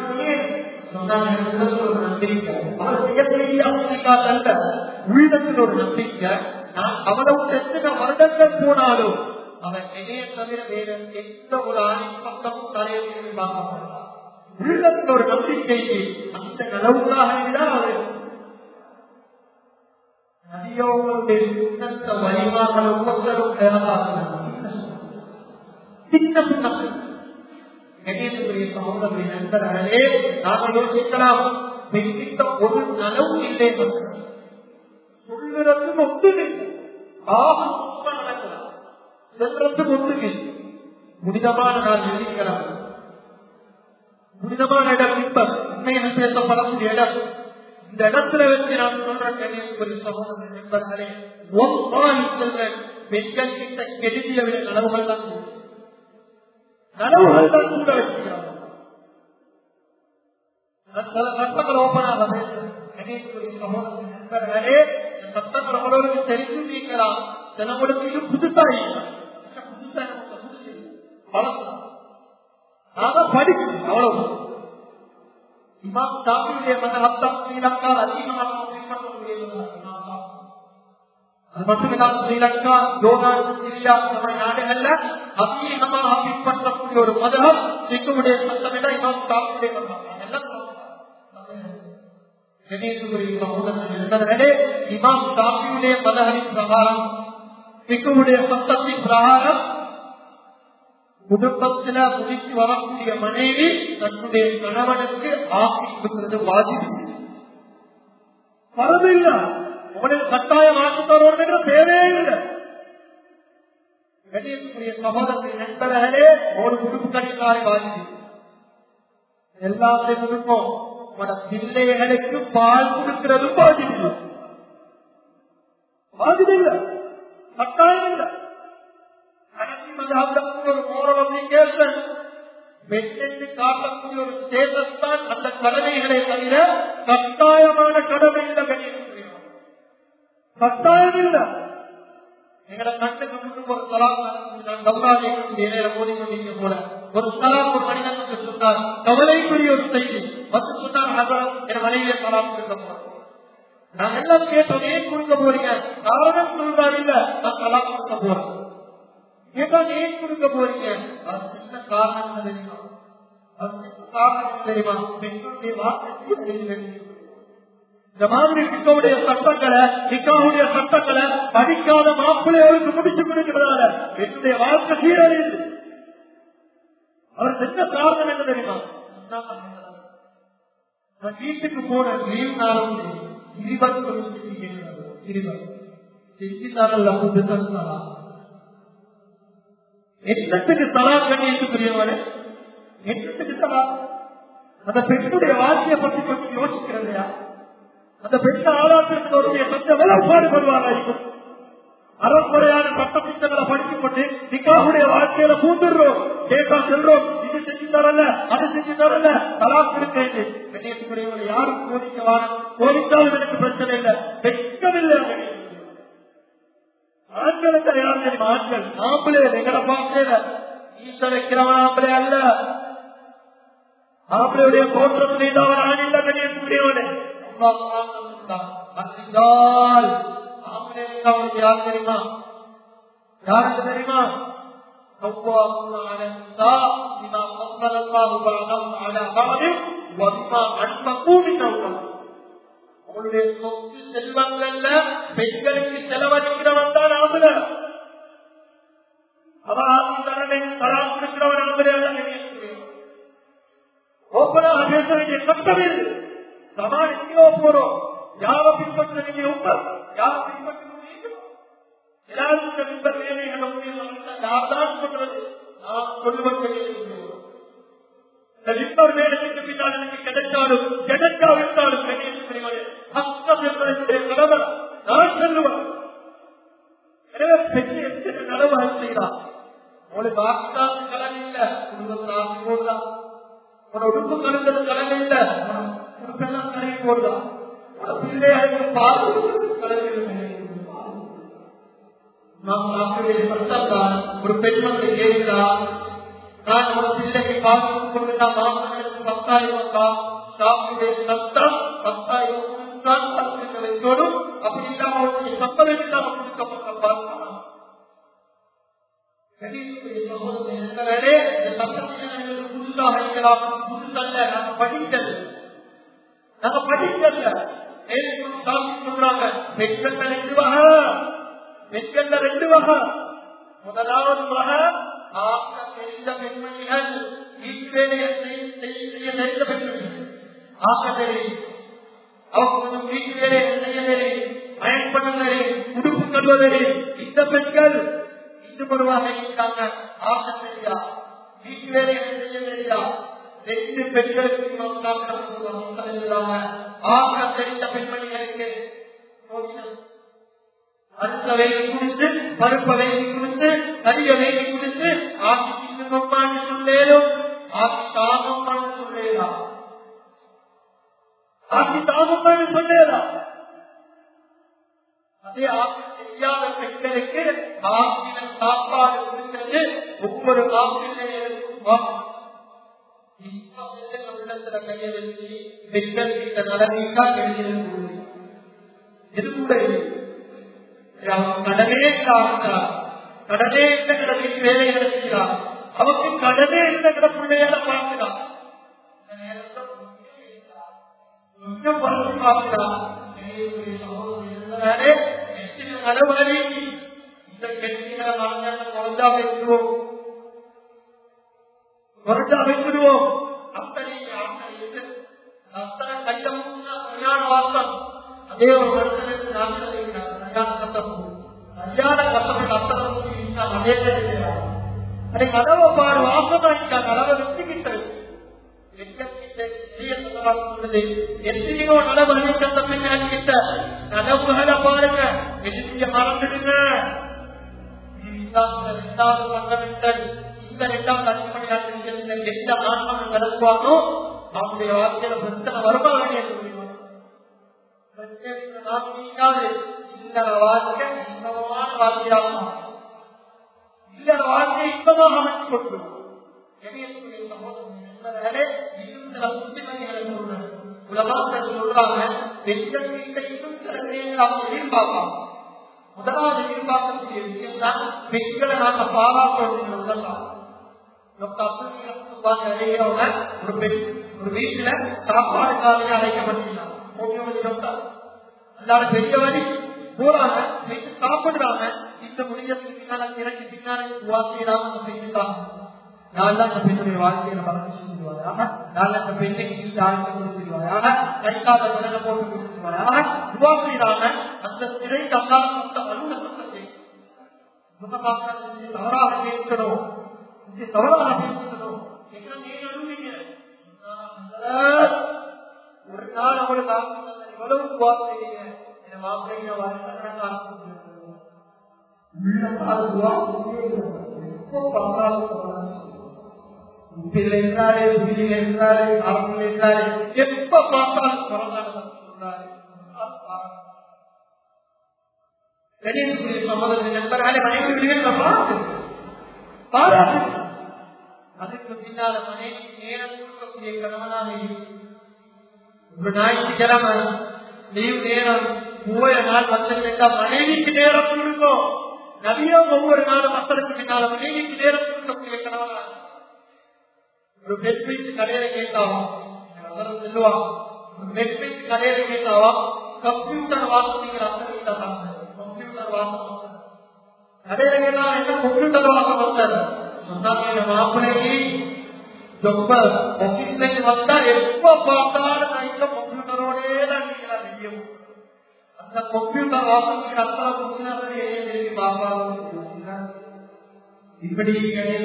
ஒரு நம்பிக்கை அவர் செய்யக்கூடிய அவசியக்காக அல்ல உள்ளத்தில் ஒரு நம்பிக்கை. நான் அவ்வளவு எத்தனை வருடங்கள் போனாலும் அவன் என்னைய தவிர வேற எந்த ஒரு ஆணிப்பக்கமும் தலையில் பார்க்கப்படலாம். உள்ளத்தில் ஒரு நம்பிக்கைக்கு அந்த நலவுக்காக தான் அவர் நதியோடைய சுத்தத்தை வழிமாக்கள் ஒவ்வொருத்தரும் சின்ன சின்ன கணேசனுடைய சமூகத்தை நண்பர்களே நாங்கள் யோசிக்கலாம். பெண்கிட்ட ஒரு நலவு இல்லை சொல்லுறது ஒத்துமை ஆகும் நடக்கலாம் செல்றது ஒத்துமை புனிதமான நாள் எழுதிக்கலாம். புனிதமான இடம் இப்ப உண்மையை பேசப்படக்கூடிய இடம் இந்த இடத்துல வச்சு நான் சொல்றேன் கணேசனுடைய சமூக நண்பர்களே செல்வன் பெண்கள் கிட்ட கெடுதிய விட நலவுகள் தான் நலவுகள் தான் கூட வச்சுக்கிறாங்க. சட்டங்கள் ஓப்பனாக நண்பர்களே சட்டங்கள் அவ்வளவுக்கு தெரிந்து நீக்கலாம். சிலவங்களுக்கு இது புதுசா புதுசா படிக்கும் அவ்வளவு. இமாம் ஷாஃபியுடைய மதஹப் ஸ்ரீலங்கா அதிகமாக அது மட்டுமில்லாமல் ஸ்ரீலங்கா ஜோர்டான் சிரியா போன்ற நாடுகள்ல அதிகமாக பின்பற்றக்கூடிய ஒரு மதஹப் சிக்குடைய சட்டமிட இமாம் ஷாஃபியுடைய மதஹப் இமாம் ஷாஃபியுடைய மதஹபின் பிரகாரம் சிக்குடைய சட்டத்தின் பிரகாரம் குடும்பத்தில முடிச்சு வரக்கூடிய மனைவி தன்னுடைய கணவனுக்கு ஆக்கி கொடுக்கிறது வாஜிப். பரவாயில்லை உங்களில் கட்டாயம் ஆக்கி தருவதற்கு தேவையே இல்லை. கணியக்கூடிய சகோதரத்தின் நண்பர்களே ஒரு குடும்ப கட்டினாரை வாஜிப் எல்லாத்தையும் கொடுப்போம். பிள்ளைகளுக்கு பால் கொடுக்கிறது வாஜிப் வாஜிப் இல்லை கட்டாயம் இல்லை. ஒரு மோரல் அப்ளிகேஷன் பெண்ணென்று காட்டக்கூடிய ஒரு ஸ்டேட்டஸ் தான் அந்த கடமைகளை தவிர கட்டாயமான கடமை இல்லை. கட்டாயம் இல்லை. எங்களை கண்ணுக்கு முன்னுக்கு ஒரு தலாக் நான் கௌராஜிய மோதி கொண்டிருக்க போல ஒரு தலாக் ஒரு மனிதனுக்கு சொன்னார். கவலைக்குரிய ஒரு செய்தி வந்து சொன்னார் என் மனைவியை தலாக் கொடுக்க போறேன். நான் எல்லாம் கேட்டோம் ஏன் கொடுக்க போறீங்க? காரணம் சொல்றாரு இல்ல நான் தலாக் கொடுக்க போறேன். ஏன் கொடுக்க போறீங்க? அது சின்ன காரணம் தெரியுமா? அது சின்ன காரணம் தெரியுமா? பெண்களுடைய வார்த்தை இந்த மாதிரி நிக்காவுடைய சட்டங்களை நிக்காவுடைய சட்டங்களை படிக்காத மாப்பிள்ளையோருக்கு முடிச்சு கொடுக்கிறதால என்னுடைய வாழ்க்கை சீரழியுது. அவர் என்ன காரணம் என்ன தெரியுமா? நான் வீட்டுக்கு போன லீவ் நாளும் சிறிவன் சிறிவன் செஞ்சித்தாரல்ல என்னத்துக்கு தலா கண்ணியத்து பெரியவளே என்னத்துக்கு தலா? அந்த பெண்ணுடைய வாழ்க்கையை பற்றி கொஞ்சம் யோசிக்கிறதையா? அந்த பெண்ண ஆளாத்திற்கு ஒரு கொஞ்சம் பாடுபடுவாங்க. அறக்குறையான சட்ட திட்டங்களை படித்துக் கொண்டு நிக்காவுடைய வாழ்க்கையில பூந்துடுறோம். கேட்டா செல்றோம் இது செஞ்சு தரல அது செஞ்சு தரல தலாக் இருக்கு. கண்ணியத்துக்குரியவங்களை யாரும் கோரிக்கவா? கோரிக்காலும் எனக்கு பிரச்சனை இல்லை. வெட்கமில்லை. ஆண்களுக்கு யார் தெரியுமா? ஆண்கள் ஆம்பளை எங்களை பார்க்கல ஈச வைக்கிறவன் ஆம்பளை அல்ல. ஆம்பளையுடைய தோற்றம் செய்தவன் ஆண் இல்ல. கண்ணியத்துக்குரியவனே யார் தெரியுமா? யாருக்கு தெரியுமா? قوامون على النساء بما فضل الله بعضهم على بعض وبما أنفقوا من أموالهم. உங்களுடைய சொத்து செல்வங்கள்ல பெண்களுக்கு செலவழிக்கிறவன் தான் ஆம்பளை. அவன் தலாக் இருக்கிறவன் ஆம்பளை. ஓப்பனாக பேச வேண்டிய சட்டம் இது. சமாளிக்கோ போறோம். யாரை பின்பற்ற வேண்டிய உண்மை, யாரை பின்பற்ற எல்லாருக்கும் பின்பற்ற வேண்டிய யார்தான் சொல்றது? நான் சொல்லுவது இன்னொரு வேலைக்கு பின்னால் எனக்கு கிடைச்சாலும் கிடைக்காவிட்டாலும் அர்த்தம் என்பதனுடைய கடமை நான் சொல்லுவேன். எனவே பெண்ணு எத்தனை நடவு செய்யலாம். உங்களுக்கு ஆட்சிதான் கடன் இல்லை, குடும்பத்தில் ஆட்சி போடலாம். உன உடுப்பு கலந்தது கடன் இல்லை, உடுப்பெல்லாம் கலங்கி போடலாம். உன பிள்ளைகளுக்கு பால் கலந்து நாம் சாப்பிடுவது சத்தம் தான். ஒரு பெண்மணி கேட்கிறார், நான் ஒரு பிள்ளைக்கு பால் கொண்டு மாமனுக்கு பத்தாயிரம் ரூபா சாப்பிடுடைய சத்தம் பத்தாயிரம் வைத்தோடும் அப்படி இல்லாம சம்பளம் இல்லாமல் கொடுக்கப்பட்ட பார்க்கலாம். புதுசாக இருக்கலாம், புதுசல்ல நாங்க படிக்கல, நாங்க படிக்கல. சாமி சொல்றாங்க பெண்கள் ரெண்டு வகை, பெண்கள் ரெண்டு வகை. முதலாவது வகை ஆக்க தெரிந்த பெண்மணிகள், வீட்டுவேலையை செய்ய தெரிந்த பெண்மணிகள். ஆக்க தெரியும் அவங்க கொஞ்சம் வீட்டு வேலையை செய்ய தெரியும், அயன் பண்ண தெரியும், உடுப்பு கல்வதே. இந்த பெண்கள் இன்னும் ஒரு வகை இருக்காங்க. ஆக்க தெரியா, வீட்டு வேலையை செய்ய தெரியா. ரெண்டு பெண்களுக்கு ஆக்க தெரிந்த பெண்மணிகளுக்கு அடுத்த வேலை கொடுத்து, பருப்ப வேலை கொடுத்து, கரிய வேலை கொடுத்து, ஆக்கி இன்னும் சொல்லேலும் ஆக்கி தாமம்மான்னு சொல்லேலாம், ஆக்கி தாமம்மான்னு சொல்லேலாம். அதே ஆக்கி செய்யாத பெண்களுக்கு ஆக்கின சாப்பாடு கொடுக்கிறது ஒவ்வொரு ஆக்கினையும் உள்ளத்துல கையை வச்சு பெண்கள் கிட்ட நடந்தா எழுதியது எது கூட கடனே இல்லாவிட்டார், கடனே இருக்கிற வேலை நடத்துகிறார், அவருக்கு கடனே இருக்கிற பிள்ளையால பார்க்கிறார், பார்க்கிறார். நடவடி இந்த கெட்டிகளை குறைஞ்சா வைக்கிறோம், குறைஞ்சா வைக்கிறோம். அத்தனை அத்தனை கட்டம் கல்யாண வாசம் அதே ஒரு மனுஷனுக்கு கல்யாண கட்டம் கல்யாண கட்டத்துக்கு அத்தனை அதே அதை கதவை பாரு வாசமாக்கா கதவை வச்சுக்கிட்டது எத்தனையோ நடவு அணிக்கத்த பின்னாடி கிட்ட நடவுகளை பாருங்க, எதிர்த்திய மறந்துடுங்க. இரண்டாவது பங்கமிட்டல் இந்த இரண்டாவது அடிப்படை எந்த ஆன்மம் நடக்குவானோ அவனுடைய வாழ்க்கையில பிரச்சனை வருமா வேண்டிய இந்த வாழ்க்கை இன்பமான வாழ்க்கையாகும். இந்த வாழ்க்கை இன்பமாக அமைச்சு கொடுக்கும். உலகத்தில் சொல்றாங்க பெண்கள் வீட்டை இன்னும் சில அவங்க எதிர்பார்ப்பாங்க. முதலாவது எதிர்பார்க்கக்கூடிய விஷயம் தான் பெண்களை நாங்க பாராட்டுறோம். ஒரு பெண் ஒரு வீட்டுல சாப்பாடுக்காக அழைக்கப்பட்டிருக்காங்க, அல்லாத பெரிய வழி போறாங்க, வீட்டு சாப்பிடுறாங்க. இந்த முடிஞ்சதுக்கு பின்னால இறங்கி பின்னாலே வாசியராக பெண்ணுக்காக நான் தான் அந்த பெண்ணுடைய வாழ்க்கையில வளர்ச்சி செஞ்சுவாங்க, நான் அந்த பெண்ணுக்கு வீட்டு ஆழ்ச்சி கொடுத்துருவாங்க, கைக்காக விலக போட்டு கொடுத்துருவாங்க. உருவாக்குறாங்க அந்த சிறை தந்தால் அலுவல சத்தத்தை தவறாக கேட்கணும், தவறாக பேசணும். ஒரு நாள் அவங்களுக்கு எவ்வளவு வார்த்தைங்க வார்த்தைங்க என்றாரு வீட்டில் என்றாரு அவர்கள் என்றாரு எப்ப பார்த்தாலும் சொல்றாரு. நண்பர்களே மனைவிகள் பாராட்டு. அதுக்கு பின்னால மனைவி நேரம் கொடுக்கக்கூடிய கணவனாக ஒரு ஞாயிற்றுக்கிழமை லீவ் நேரம் போய நாள் வந்து மனைவிக்கு நேரம் கொடுக்கும். நபியும் ஒவ்வொரு நாளும் மக்களுக்கு பின்னால மனைவிக்கு நேரம் கொடுக்கக்கூடிய கணவனா ஒரு பெண் வீட்டு கடையில கேட்டாவா சொல்லுவா ஒரு பெண் வீட்டு கடையில கேட்டாவா கம்ப்யூட்டர் வாங்குறீங்கிற அந்த வீட்டை கம்ப்யூட்டர் வாங்க கடையில கேட்டா என்ன கம்ப்யூட்டர் வாங்க வந்தாரு சொன்னாங்க மாப்பிள்ளைக்கு ரொம்ப ஆபீஸ்ல வந்தா எப்ப பார்த்தாலும் நான் இந்த கம்ப்யூட்டரோடே தான் நீங்களா தெரியும் அந்த கம்ப்யூட்டர் வாங்குறீங்க அத்தனை புதுசாக பாப்பா இப்படி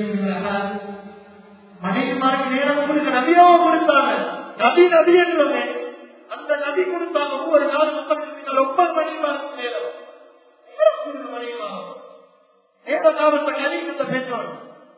மனைவிமாருக்கு நேரம் கொடுக்க நபியோ கொடுத்தாங்க நபி நபி என்றோமே அந்த நபி கொடுத்தாங்க ஒவ்வொரு நாள் மக்களுக்கு ஒவ்வொரு மனைவிமாருக்கு நேரம் மனைவிமாரும் ஏதோ காலத்தை கணிக்கின்ற பெற்றோர்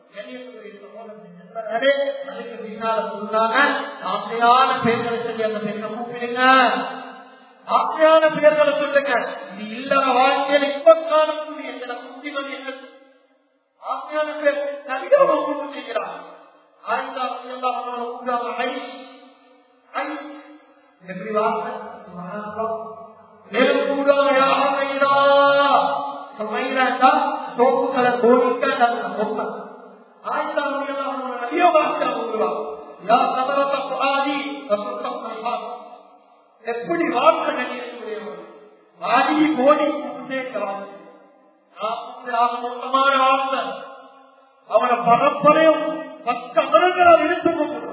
அதுக்கு பின்னால சொல்றாங்க ஆசையான பெயர்களை சொல்லி அந்த பெண்ணை கூப்பிடுங்க ஆசையான பெயர்களை சொல்லுங்க இது இல்லாம வாழ்க்கையில இப்ப காணக்கூடிய சில புத்திமதிகள் ஆசையான பேர் நபியாக கூப்பிடுகிறார் ஆயிஷா ரலியல்லாஹு அன்ஹா ஐ ஐ எப்படி வார்த்தை சுப்ஹானல்லாஹ் மேலும் கூடாத யாரையா சமையலா சோப்பு கலர் கோடிக்கா சோப்பு ஆயிஷா ரலியல்லாஹு அன்ஹா நபியோ வார்த்தை கூறுவா யா கதரத குஆதி தசுத்தஹா எப்படி வார்த்தை கணியக்கூடியவர் ஆதி கோடி கூட்டே கலாம் மொத்தமான வார்த்தை அவனை பரப்பரையும் பக்க மரங்களால் எடுத்து கொண்டு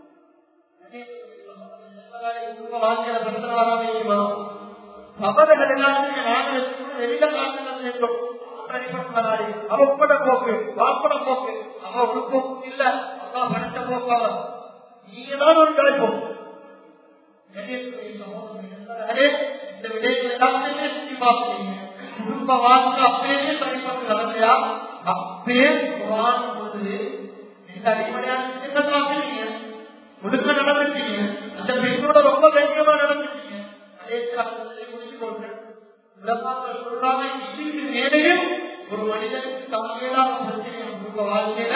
அவர்கள் எல்லாத்தையும் வெளியில காட்டுகிறது அவப்பட போக்கு வாப்பட போக்கு அவ ஒரு போக்கு இல்ல அவ படுத்த போக்காக நீங்க தான் ஒரு கிடைப்போம் இந்த விடயங்கள் எல்லாத்தையுமே சுற்றி பார்க்கிறீங்க குடும்ப வாழ்க்கை அப்படியே தனிப்பட்டு நடக்கையா அப்படியே பொழுது இந்த அடிப்படையான விஷயங்கள் பார்க்கிறீங்க முழுக்க நடந்துட்டீங்க அந்த பெண்ணோட ரொம்ப கண்ணியமா நடந்துட்டீங்க அதே காலத்தில் முடிச்சு கொண்டு உலகங்கள் சொல்றாங்க இதுக்கு மேலேயும் ஒரு மனிதனுக்கு தமிழான பிரச்சனை குடும்ப வாழ்க்கையில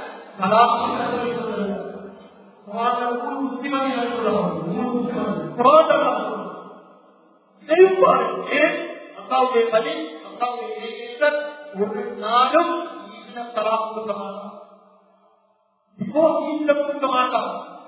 புத்திமதிகள் சொல்லலாம் இதையும் பாருங்க அக்காவுடைய பலி அக்காவுடைய ஒரு நாளும் தலா கொடுக்க மாட்டான் இப்போ ஈட்ட கொடுக்க மாட்டான்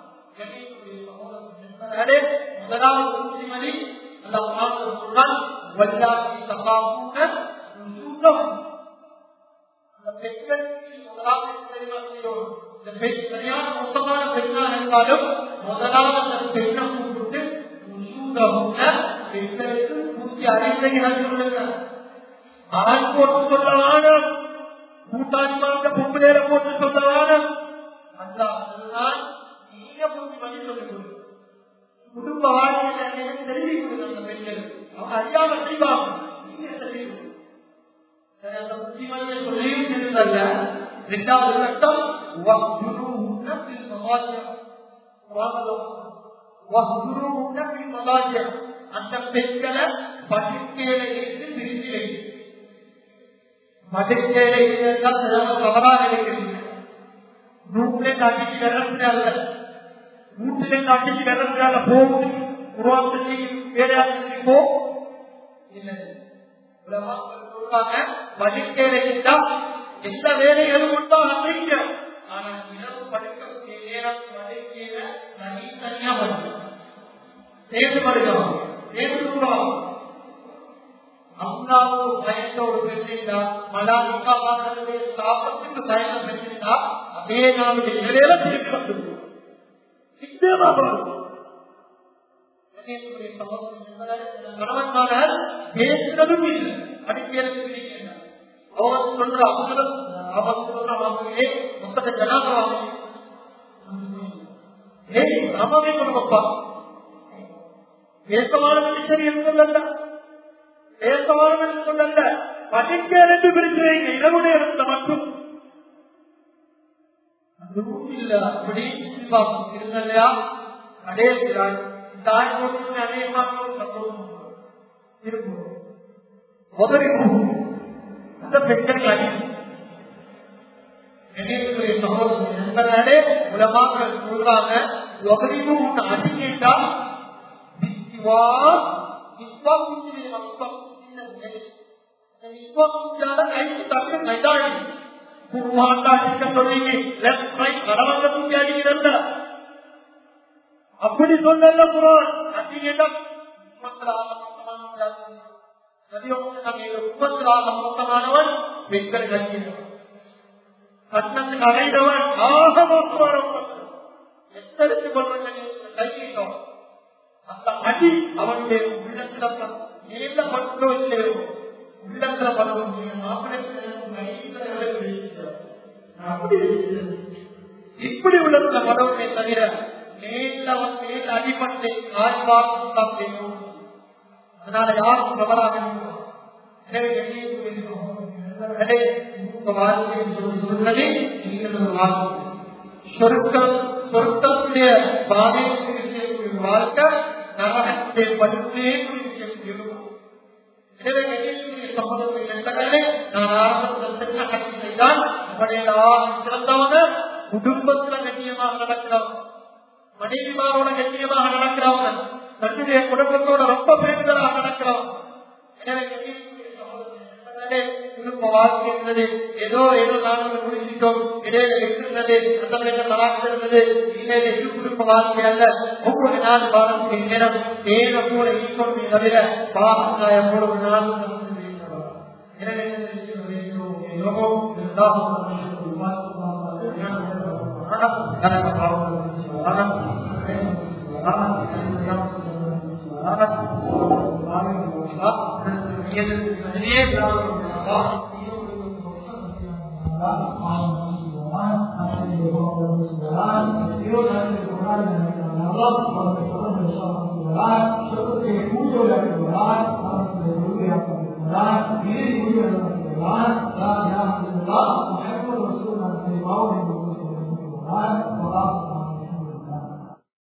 முதலாவது புத்திமதி அல்லாஹ் சொல்றான் வல்லாஹி தகாபூன நுசூதஹும் அந்த பெண்களுக்கு முதலாவது தெரியுமா செய்யும் இந்த பெண் சரியான மொத்தமான பெண்ணா இருந்தாலும் முதலாவது அந்த பெண்ணை கூப்பிட்டு நுசூதஹும் பெண்களுக்கு பூர்த்தி அறிவுரைகள் சொல்லுங்க ஆண் போட்டு சொல்லவான கூட்டாளிமார்க்க பொம்புலேற போட்டு சொல்லவான அல்லாஹ் நீங்க பூர்த்தி பண்ணி சொல்லுங்க குடும்ப வாழ்க்கையை தெரிவி கொடுங்க அந்த பெண்கள் அவங்க அறியாம செய்வாங்க நீங்க தெரிவி கொடுங்க அந்த புத்திமதியை சொல்லியும் தெரிந்தல்ல இரண்டாவது கட்டம் அந்த பெண்களை படுக்கையில இருந்து பிரிச்சு படுக்கையில இருந்தால் தவறாக இருக்கிறது நூலே காட்டிட்டு வரதுனால வீட்டிலே காட்டிட்டு வரதுனால போகுது உருவாக்கி வேலையாளர்களுக்கு போ இல்லை சொல்றாங்க படுக்கையில இருந்தா எல்லா வேலைகளும் மட்டும் அசைக்க ஆனா இரவு படுக்கக்கூடிய நேரம் படுக்கையில தனி தனியா வருது சேர்ந்து படுக்கலாம் சேர்ந்து தூரம் அல்லாவுக்கு பயந்த ஒரு பெற்றிருந்தா மலாலிக்காவுடைய சாபத்துக்கு பயணம் பெற்றிருந்தா அதே நாளுடைய நிலையில திருப்பி வந்துடும் கணவன்மார பேசுறதும் இல்லை அடிப்பேருக்கு அவன் சொல்ற அவசரம் அவன் சொல்ற வாங்கவே மொத்தத்தை ஜனாக நாமவே கொடுப்பா பேசமான மனுஷன் என்று சொல்லல பேசமான மனுஷன் சொல்லல படிக்க என்று பிரிக்கிறீங்க இரவுடைய இடத்துல மட்டும் இல்ல அப்படி இல்லையா அடையாள் தாய் போட்டு அநேகமாக சம்பவம் இருக்கும் முதலில் அந்த பெண்கள் அடி உலமாக சொல்றாங்க அடிக்கா கைக்கு தட்டு கைதாடி அடிக்க சொல்லி லெப்ட் ரைட் கடவங்க தூக்கி அடிக்கிறல்ல அப்படி சொல்லல குரான் அடிக்கிடம் மொத்தமானவன் பெண்கள் கட்டினவன் கட்டத்துக்கு அடைந்தவன் ஆக மோசமானவன் எத்தனைத்து கொள்வன் கையிட்டோம் அந்த அடி அவனுடைய உள்ளத்துல நீண்ட பட்டோ இல்லையோ உள்ளத்துல படுவோம் இப்படி உள்ள படவுமே தவிர மேலவன் மேல் அடிபட்டு ஆய்வாக அதனால யாரும் கவலாக சொர்க்கத்துடைய பாதையை குறிக்கக்கூடிய வாழ்க்கை நரகத்தை படுத்தே குறிக்கக்கூடிய சிறந்தவங்க குடும்பத்துல கண்ணியமாக நடக்கிறவங்க மனைவிமாரோட கண்ணியமாக நடக்கிறவங்க தன்னுடைய குடும்பத்தோட ரொம்ப பெருந்தலாக நடக்கிறவங்க குடும்ப வாழ்க்கை இருந்தது ஏதோ ஏதோ நாங்கள் முடிச்சிட்டோம் இடையில இருந்தது அந்த தலாக்கு இருந்தது இடையில இது குடும்ப வாழ்க்கை அல்ல ஒவ்வொரு நாள் வாழக்கூடிய நேரம் ஏதோ கூட ஈக்கொண்டு தவிர பாகங்காயம் போட ஒரு நாள் Allah